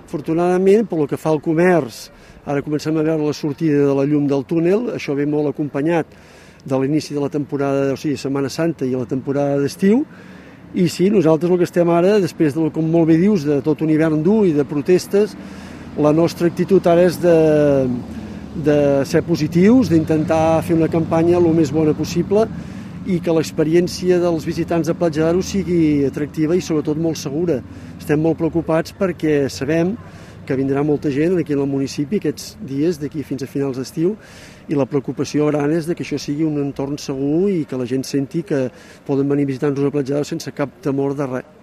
Afortunadament, pel que fa al comerç, ara comencem a veure la sortida de la llum del túnel, això ve molt acompanyat de l'inici de la temporada, o sigui, Setmana Santa i la temporada d'estiu, i sí, nosaltres el que estem ara, després de, com molt bé dius, de tot un hivern dur i de protestes, la nostra actitud ara és de ser positius, d'intentar fer una campanya el més bona possible i que l'experiència dels visitants de Platja d'Aro sigui atractiva i sobretot molt segura. Estem molt preocupats perquè sabem que vindrà molta gent aquí al municipi aquests dies, d'aquí fins a finals d'estiu, i la preocupació gran és que això sigui un entorn segur i que la gent senti que poden venir visitants a Platja d'Aro sense cap temor de res.